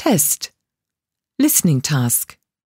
Test. Listening task.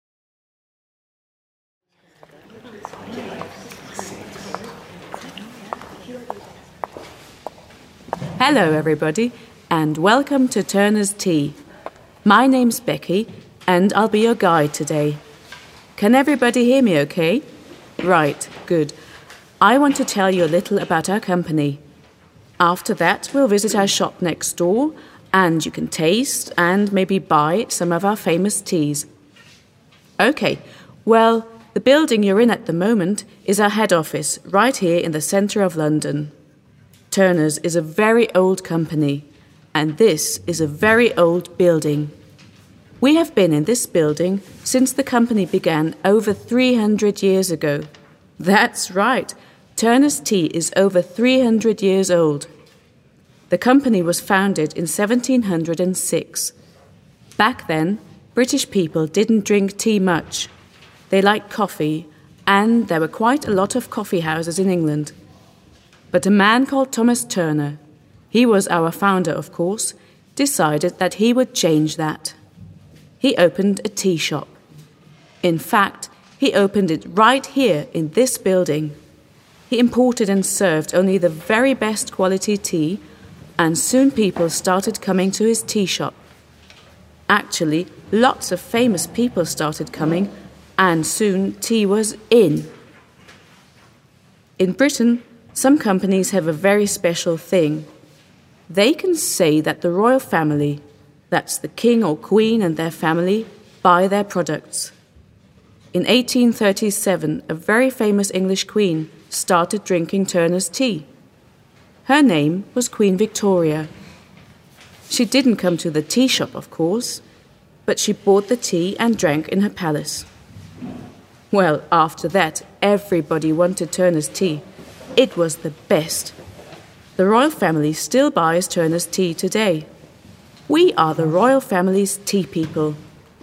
Hello everybody, and welcome to Turner's Tea. My name's Becky, and I'll be your guide today. Can everybody hear me okay? Right, good. I want to tell you a little about our company. After that, we'll visit our shop next door, and you can taste and maybe buy some of our famous teas. Okay, well, the building you're in at the moment is our head office, right here in the centre of London. Turner's is a very old company, and this is a very old building. We have been in this building since the company began over 300 years ago. That's right, Turner's Tea is over 300 years old. The company was founded in 1706. Back then, British people didn't drink tea much. They liked coffee, and there were quite a lot of coffee houses in England. But a man called Thomas Turner, he was our founder of course, decided that he would change that. He opened a tea shop. In fact, he opened it right here in this building. He imported and served only the very best quality tea, and soon people started coming to his tea shop. Actually, lots of famous people started coming, and soon tea was in. In Britain, some companies have a very special thing. They can say that the royal family, that's the king or queen and their family, buy their products. In 1837, a very famous English queen started drinking Turner's tea. Her name was Queen Victoria. She didn't come to the tea shop, of course, but she bought the tea and drank in her palace. Well, after that, everybody wanted Turner's tea. It was the best. The royal family still buys Turner's tea today. We are the royal family's tea people.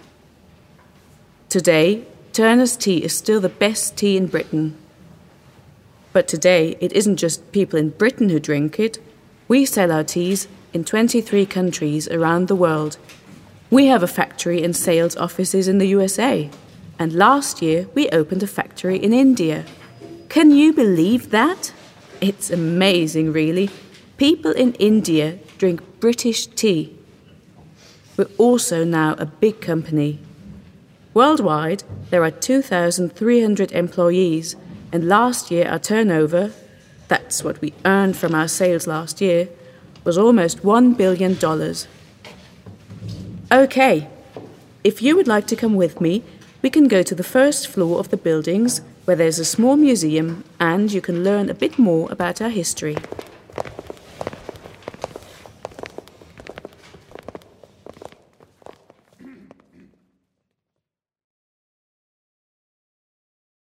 Today, Turner's tea is still the best tea in Britain. But today, it isn't just people in Britain who drink it. We sell our teas in 23 countries around the world. We have a factory and sales offices in the USA. And last year, we opened a factory in India. Can you believe that? It's amazing, really. People in India drink British tea. We're also now a big company. Worldwide, there are 2,300 employees, and last year our turnover, that's what we earned from our sales last year, was almost $1 billion. Okay, if you would like to come with me, we can go to the first floor of the buildings where there's a small museum and you can learn a bit more about our history.